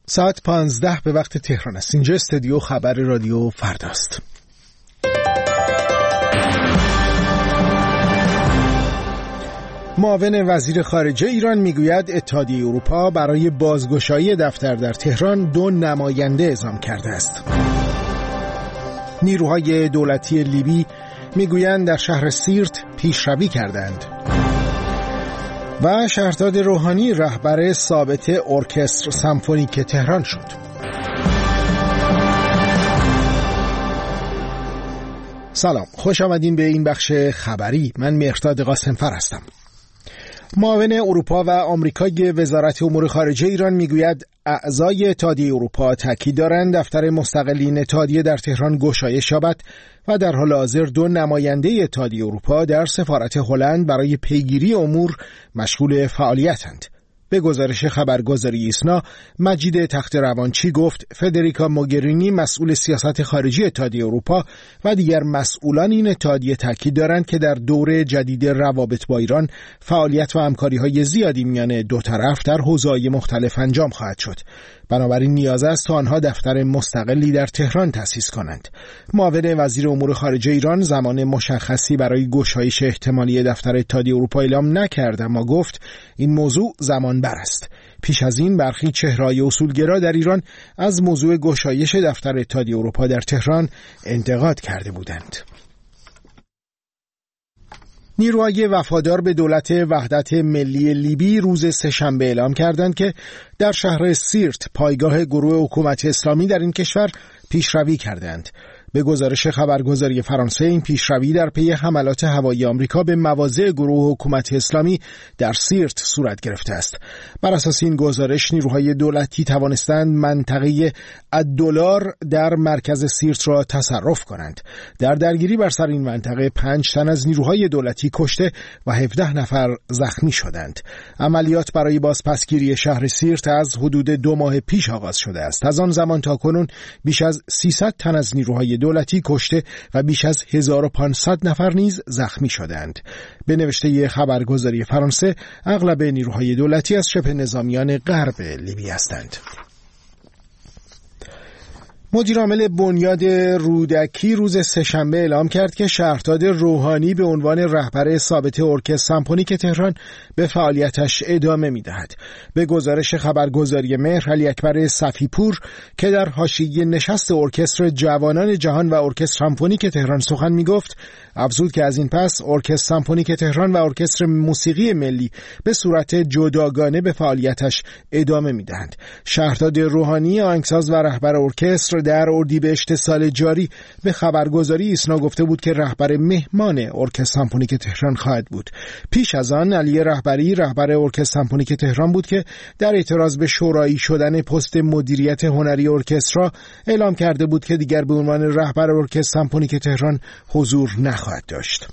ساعت 15 به وقت تهران است. اینجا استودیو خبر رادیو فرداست. معاون وزیر خارجه ایران میگوید اتحادیه اروپا برای بازگشایی دفتر در تهران 2 نماینده اعزام کرده است. نیروهای دولتی لیبی میگویند در شهر سیرت پیشروی کردند. و شهرداد روحانی رهبر ثابت ارکستر سمفونیک تهران شد. سلام، خوش آمدین به این بخش خبری. من مهرداد قاسمفر هستم. معاون اروپا و آمریکای وزارت امور خارجه ایران میگوید اعضای اتحادیه اروپا تاکید دارند دفتر مستقلین اتحادیه در تهران گشایش یابد و در حال حاضر 2 نماینده اتحادیه اروپا در سفارت هلند برای پیگیری امور مشغول فعالیتند. به گزارش خبرگزاری ایسنا، مجید تخت روانچی گفت فدریکا موگرینی مسئول سیاست خارجی اتحادیه اروپا و دیگر مسئولان این اتحادیه تاکید دارند که در دور جدید روابط با ایران فعالیت و همکاری‌های زیادی میان دو طرف در حوزه‌های مختلف انجام خواهد شد. بنابراین نیاز است تا آنها دفتر مستقلی در تهران تأسیس کنند. معاون وزیر امور خارجه ایران زمان مشخصی برای گشایش احتمالی دفتر اتحادیه اروپا اعلام نکرد، اما گفت این موضوع زمان بر است. پیش از این برخی چهره‌های اصولگرا در ایران از موضوع گشایش دفتر اتحادیه اروپا در تهران انتقاد کرده بودند. نیروهای وفادار به دولت وحدت ملی لیبی روز سه‌شنبه اعلام کردند که در شهر سیرت پایگاه گروه حکومت اسلامی در این کشور پیشروی کردند. به گزارش خبرگزاری فرانسه، این پیشروی در پی حملات هوایی آمریکا به مواضع گروه حکومت اسلامی در سیرت صورت گرفته است. بر اساس این گزارش نیروهای دولتی توانستند منطقه الدولار در مرکز سیرت را تصرف کنند. در درگیری بر سر این منطقه 5 تن از نیروهای دولتی کشته و 17 نفر زخمی شدند. عملیات برای بازپسگیری شهر سیرت از حدود 2 ماه پیش آغاز شده است. از آن زمان تا کنون بیش از 300 تن از نیروهای دولتی کشته و بیش از 1500 نفر نیز زخمی شدند. به نوشته خبرگزاری فرانسه، اغلب نیروهای دولتی از شبه نظامیان غرب لیبی هستند. مدیرعامل بنیاد رودکی روز سه‌شنبه اعلام کرد که شهرداد روحانی به عنوان رهبر ثابت ارکستر سمفونیک تهران به فعالیتش ادامه می‌دهد. به گزارش خبرگزاری مهر، علی اکبر صفیپور که در حاشیه نشست ارکستر جوانان جهان و ارکستر سمفونیک تهران سخن می‌گفت، افزود که از این پس ارکستر سمفونیک تهران و ارکستر موسیقی ملی به صورت جداگانه به فعالیتش ادامه می‌دهند. شهرداد روحانی آهنگساز و رهبر ارکستر در اردیبهشت سال جاری به خبرگزاری ایسنا گفته بود که رهبر مهمان ارکستر سمفونیک تهران خواهد بود. پیش از آن علی رهبری رهبر ارکستر سمفونیک تهران بود که در اعتراض به شورایی شدن پست مدیریت هنری ارکسترا اعلام کرده بود که دیگر به عنوان رهبر ارکستر سمفونیک تهران حضور نخواهد داشت.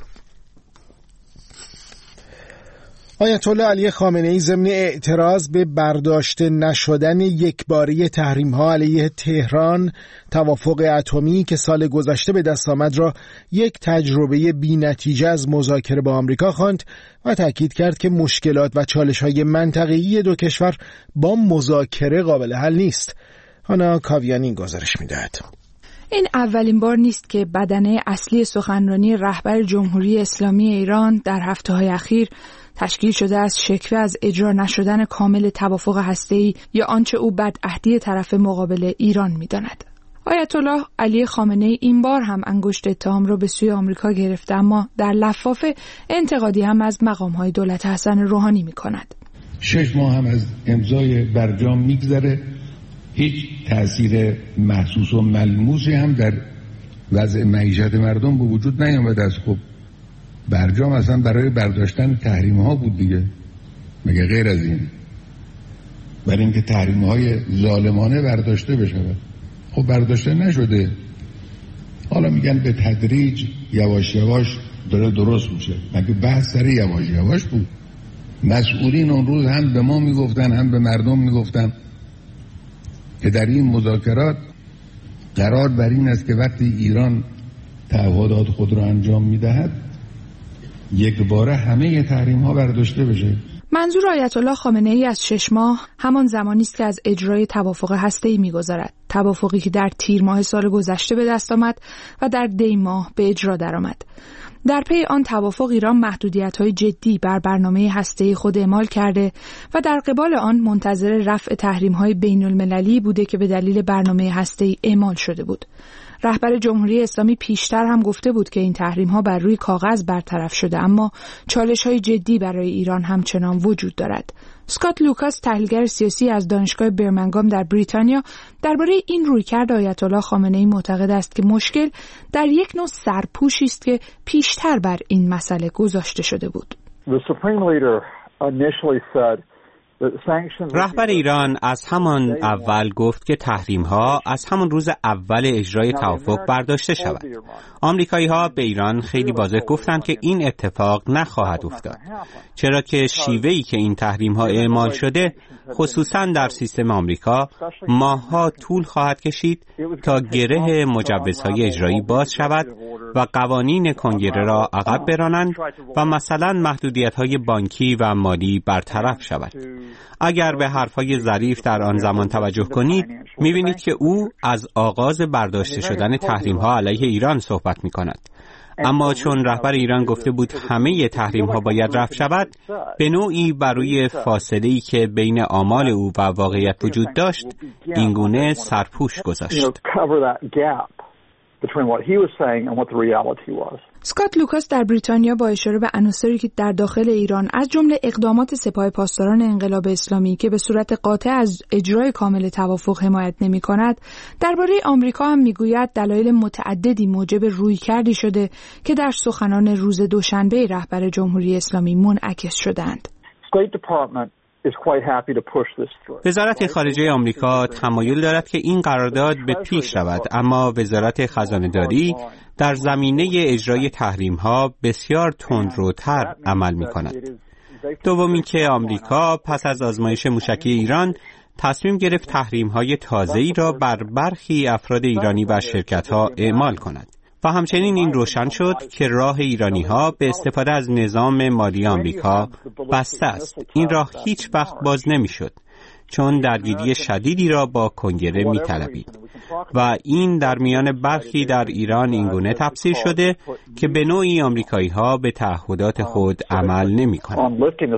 آیت الله علی خامنه‌ای ضمن اعتراض به برداشته نشدن یکباره تحریم‌ها علیه تهران توافق اتمی که سال گذشته به دست آمد را یک تجربه بی‌نتیجه از مذاکره با آمریکا خواند و تاکید کرد که مشکلات و چالش‌های منطقه‌ای دو کشور با مذاکره قابل حل نیست. هانا کاویانی گزارش می‌دهد. این اولین بار نیست که بدنه اصلی سخنرانی رهبر جمهوری اسلامی ایران در هفته‌های اخیر تشکیل شده از شکوه از اجرا نشدن کامل توافق هسته‌ای یا آنچه او بدعهدی طرف مقابل ایران می‌داند. آیت الله علی خامنه‌ای این بار هم انگشت اتهام را به سوی آمریکا گرفته، اما در لفاف انتقادی هم از مقام‌های دولت حسن روحانی می‌کند. 6 ماه هم از امضای برجام می‌گذره، هیچ تأثیر محسوس و ملموسی هم در وضع معیشت مردم به وجود نیامده است. خب برجام اصلا برای برداشتن تحریم ها بود دیگه، مگه غیر از این؟ برای اینکه تحریم های ظالمانه برداشته بشود. خب برداشته نشده. حالا میگن به تدریج یواش یواش داره درست میشه. مگه بحث سر یواش یواش بود؟ مسئولین اون روز هم به ما میگفتن هم به مردم میگفتن که در این مذاکرات قرار بر این است که وقتی ایران تعهدات خود را انجام میدهد یک باره همه تحریم ها برداشته بشه. منظور آیت الله خامنه ای از 6 ماه همان زمانی است که از اجرای توافق هسته‌ای می‌گذرد. توافقی که در تیر ماه سال گذشته به دست آمد و در دی ماه به اجرا درآمد. در پی آن توافق ایران محدودیت‌های جدی بر برنامه هسته‌ای خود اعمال کرده و در قبال آن منتظر رفع تحریم‌های بین‌المللی بوده که به دلیل برنامه هسته‌ای اعمال شده بود. رهبر جمهوری اسلامی پیشتر هم گفته بود که این تحریم‌ها بر روی کاغذ برطرف شده، اما چالش‌های جدی برای ایران همچنان وجود دارد. اسکات لوکاس، تحلیلگر سیاسی از دانشگاه برمنگام در بریتانیا، درباره این رویکرد آیت الله خامنه‌ای معتقد است که مشکل در یک نوع سرپوشی است که پیشتر بر این مسئله گذاشته شده بود. رهبر ایران از همان اول گفت که تحریم‌ها از همان روز اول اجرای توافق برداشته شود. آمریکایی‌ها به ایران خیلی واضح گفتند که این اتفاق نخواهد افتاد، چرا که شیوهی که این تحریم‌ها اعمال شده، خصوصاً در سیستم آمریکا، ماه‌ها طول خواهد کشید تا گره مجوزهای اجرایی باز شود و قوانین کنگره را عقب برانند و مثلا محدودیت‌های بانکی و مالی برطرف شود. اگر به حرف‌های ظریف در آن زمان توجه کنید، می‌بینید که او از آغاز برداشته شدن تحریم‌ها علیه ایران صحبت می‌کند. اما چون رهبر ایران گفته بود همه تحریم‌ها باید رفع شود، به نوعی برای فاصله‌ای که بین آمال او و واقعیت وجود داشت، اینگونه سرپوش گذاشت. اسکات لوکاس در بریتانیا با اشاره به عناصری که در داخل ایران از جمله اقدامات سپاه پاسداران انقلاب اسلامی که به صورت قاطع از اجرای کامل توافق حمایت نمی‌کند، درباره آمریکا هم می‌گوید دلایل متعددی موجب رویکردی شده که در سخنان روز دوشنبه رهبر جمهوری اسلامی منعکس شدند. وزارت خارجه آمریکا تمایل دارد که این قرارداد به پیش رود، اما وزارت خزانه‌داری در زمینه اجرای تحریم‌ها بسیار تندروتر عمل می‌کند. دومی که آمریکا پس از آزمایش موشکی ایران تصمیم گرفت تحریم‌های تازه‌ای را بر برخی افراد ایرانی و شرکت‌ها اعمال کند. و همچنین این روشن شد که راه ایرانی‌ها به استفاده از نظام مالی آمریکا بسته است. این راه هیچ وقت باز نمی‌شد، چون درگیری شدیدی را با کنگره می‌طلبید و این در میان برخی در ایران اینگونه تفسیر شده که به نوعی آمریکایی‌ها به تعهدات خود عمل نمی‌کنند.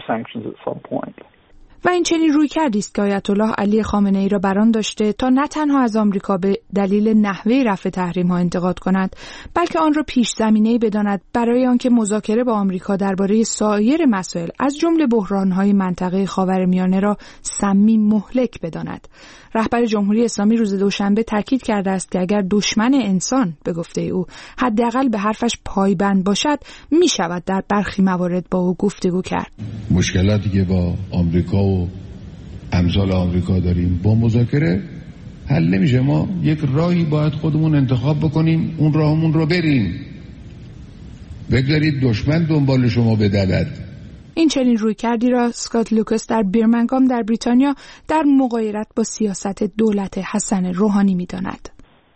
و این چنین روی کردی است که آیت الله علی خامنه ای را بران داشته تا نه تنها از آمریکا به دلیل نحوه رفع تحریم‌ها انتقاد کند، بلکه آن را پیش زمینه‌ای بداند برای آنکه مذاکره با آمریکا درباره سایر مسائل از جمله بحران‌های منطقه خاورمیانه را سمی مهلک بداند. رهبر جمهوری اسلامی روز دوشنبه تاکید کرده است که اگر دشمن انسان به گفته او حداقل به حرفش پایبند باشد، می شود در برخی موارد با او گفتگو کرد. مشکلاتی که با آمریکا و امثال آمریکا داریم با مذاکره حل نمیشه. ما یک راهی باید خودمون انتخاب بکنیم، اون راهمون رو بریم. بگذارید دشمن دنبال شما بدود. این چنین رویکردی را اسکات لوکاس در برمنگام در بریتانیا در مغایرت با سیاست دولت حسن روحانی می‌داند.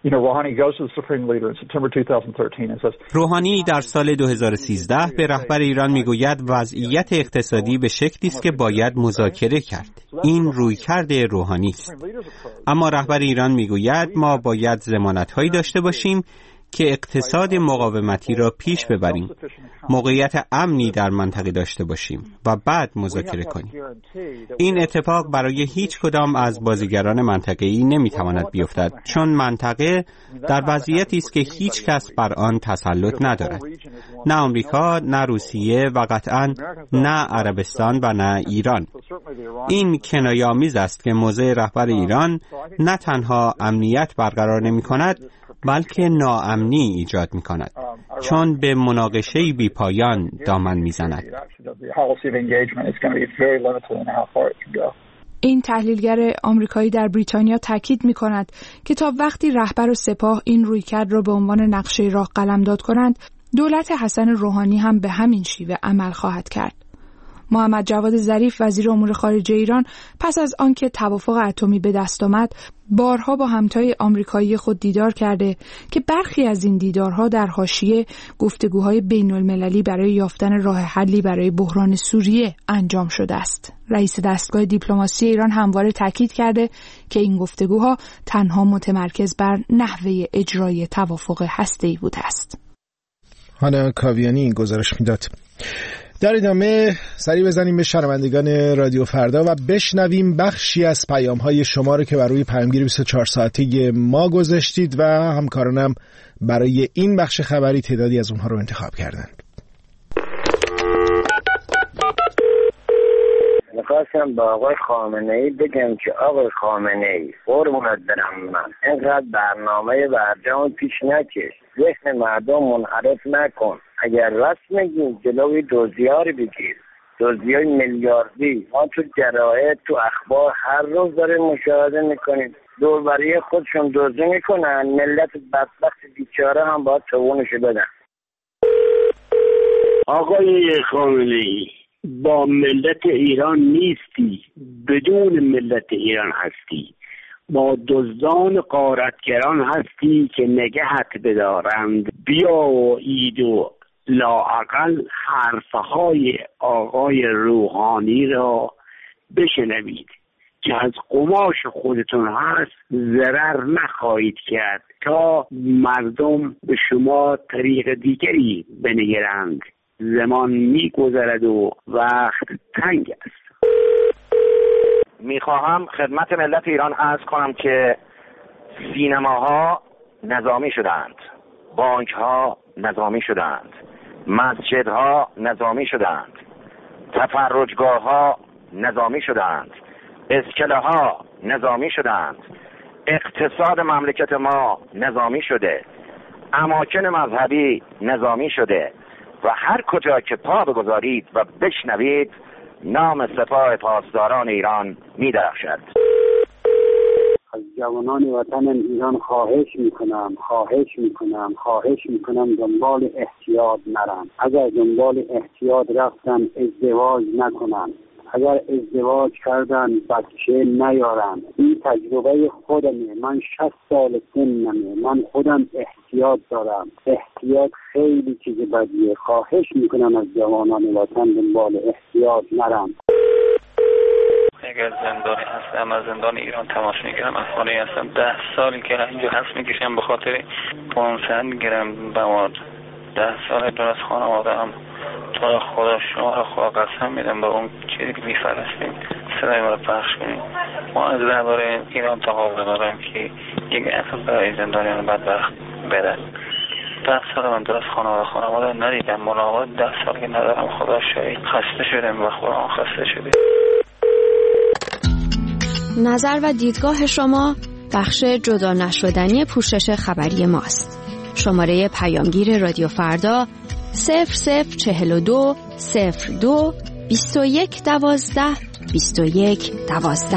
روحانی در سال 2013 به رهبر ایران میگوید وضعیت اقتصادی به شکلی است که باید مذاکره کرد. این رویکرد روحانی است. اما رهبر ایران میگوید ما باید ضمانت‌هایی داشته باشیم که اقتصاد مقاومتی را پیش ببریم، موقعیت امنی در منطقه داشته باشیم و بعد مذاکره کنیم. این اتفاق برای هیچ کدام از بازیگران منطقه‌ای نمیتواند بیفتد، چون منطقه در وضعیتی است که هیچ کس بر آن تسلط ندارد. نه آمریکا، نه روسیه و قطعاً نه عربستان و نه ایران. این کنایه‌آمیز است که موضع رهبر ایران نه تنها امنیت برقرار نمی‌کند، بلکه ناامنی ایجاد می‌کند، چون به مناقشه‌ای بی پایان دامن می‌زند. این تحلیلگر آمریکایی در بریتانیا تاکید می‌کند که تا وقتی رهبر و سپاه این رویکرد را به عنوان نقشه راه قلمداد کنند، دولت حسن روحانی هم به همین شیوه عمل خواهد کرد. محمد جواد ظریف وزیر امور خارجه ایران پس از آنکه توافق اتمی به دست آمد بارها با همتای آمریکایی خود دیدار کرده که برخی از این دیدارها در حاشیه گفتگوهای بین‌المللی برای یافتن راه حلی برای بحران سوریه انجام شده است. رئیس دستگاه دیپلماسی ایران همواره تاکید کرده که این گفتگوها تنها متمرکز بر نحوه اجرای توافق هسته‌ای بوده است. هانا کاویانی این گزارش میداد. در ادامه سری بزنیم به شنوندگان رادیو فردا و بشنویم بخشی از پیام‌های شما رو که بر روی پیامگیر 24 ساعته ما گذاشتید و همکارانم برای این بخش خبری تعدادی از اونها رو انتخاب کردند. میخواستم با آقای خامنه‌ای بگم که آقای خامنه‌ای قربونت برم من اینقدر برنامه برجام پیش نکش، ذهن مردم منحرف نکن. اگر راست میگی جلوی دزدی‌ها رو بگیر، دزدی‌های میلیاردی. ما تو جراید تو اخبار هر روز داریم مشاهده میکنیم، دوربری خودشون دزدی میکنن، ملت بدبخت بیچاره هم باید توونشو بدن. آقای خامنه‌ای با ملت ایران نیستی، بدون ملت ایران هستی، با دزدان غارتگران هستی که نگهت بدارند. بیا و اید و لااقل حرفهای آقای روحانی را بشنوید که از قماش خودتون هست ضرر نخواهید کرد تا مردم به شما طریق دیگری بنگرند. زمان می‌گذرد و وقت تنگ است. میخواهم خدمت ملت ایران عرض کنم که سینماها نظامی شدند، بانکها نظامی شدند، مسجدها نظامی شدند، تفرجگاهها نظامی شدند، اسکله ها نظامی شدند، اقتصاد مملکت ما نظامی شده، اماکن مذهبی نظامی شده و هر کجا که پا بگذارید و بشنوید نام سپاه پاسداران ایران می درخشد. از جوانان وطن ایران خواهش میکنم دنبال احتیاط نرن. اگر دنبال احتیاط رفتن ازدواج نکنن، اگر ازدواج کردن بچه نیارن. این تجربه خودمه، من 60 سال سنمه، من خودم احتیاط دارم. احتیاط خیلی چیز بدیه. خواهش میکنم از جوانان وطن دنبال احتیاط نرن. اگر زندانی هستم از زندان ایران تماس میگیرم، از خانه هستم 10 سالی که اینجا هست میکشم به خاطر 500 گرم بماد. 10 سال دور از خانواده هم. تو خدا شما را خدا قسم میدم به اون چیزی که میفرستیم صدای ما رو پخش کنیم. ما از درباره ایران تقاضا دارم که یک اصل برای زندانیان بدبخت بده. 10 سال من دور از خانواده ندیدم، ملاقات 10 سال که ندارم. خدا شاید خسته شدم و خدا خسته شده. نظر و دیدگاه شما بخش جدا نشدنی پوشش خبری ماست. شماره پیامگیر رادیو فردا 0042 02 21 12 21 12.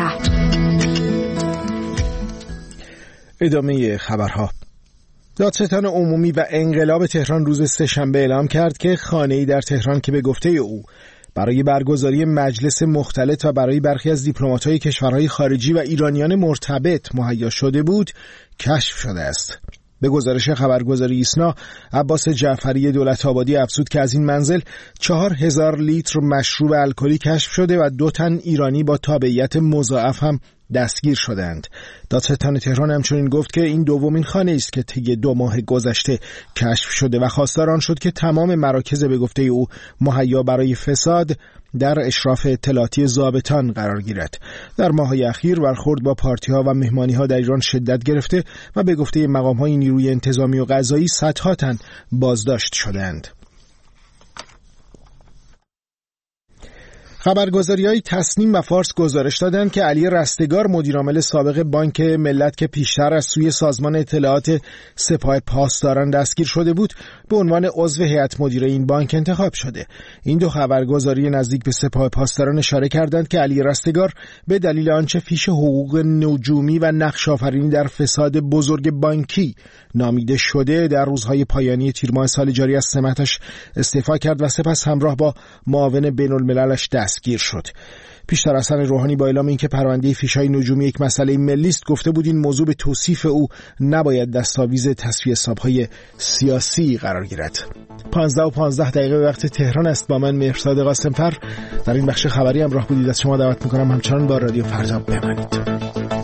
ادامه خبرها. دادستان عمومی و انقلاب تهران روز سه‌شنبه اعلام کرد که خانه‌ای در تهران که به گفته او برای برگزاری مجلس مختلط و برای برخی از دیپلمات‌های کشورهای خارجی و ایرانیان مرتبط مهیا شده بود کشف شده است. به گزارش خبرگزاری ایسنا، عباس جعفری دولت‌آبادی افزود که از این منزل 4000 لیتر مشروب الکلی کشف شده و 2 تن ایرانی با تابعیت مضاعف هم دستگیر شدند. دادستان تهران همچنین گفت که این دومین خانه است که طی 2 ماه گذشته کشف شده و خواستار آن شد که تمام مراکز به گفته او مهیا برای فساد در اشراف اطلاعاتی ضابطان قرار گیرد. در ماه‌های اخیر برخورد با پارتی‌ها و مهمانی‌ها در ایران شدت گرفته و به گفته مقام‌های نیروی انتظامی و قضایی صدها تن بازداشت شدند. خبرگزاری‌های تصنیم و فارس گزارش دادند که علی رستگار مدیرعامل سابق بانک ملت که پیشتر از سوی سازمان اطلاعات سپاه پاسداران دستگیر شده بود به عنوان عضو هیئت مدیره این بانک انتخاب شده. این دو خبرگزاری نزدیک به سپاه پاسداران اشاره کردند که علی رستگار به دلیل آنچه فیش حقوق نجومی و نقش آفرینی در فساد بزرگ بانکی نامیده شده در روزهای پایانی تیر ماه سال جاری از سمتش استعفا کرد و سپس همراه با معاون بین‌المللش دستگیر شد. پیشتر حسن روحانی با اعلام اینکه پرونده فیش‌های نجومی یک مسئله ملی است گفته بود این موضوع به توصیف او نباید دستاویز تصفیه حساب‌های سیاسی قرار گیرد. 15:15 وقت تهران است. با من مهرزاد قاسم‌فر در این بخش خبری همراه بودید. از شما دعوت می‌کنم همچنان با رادیو فردا بمانید.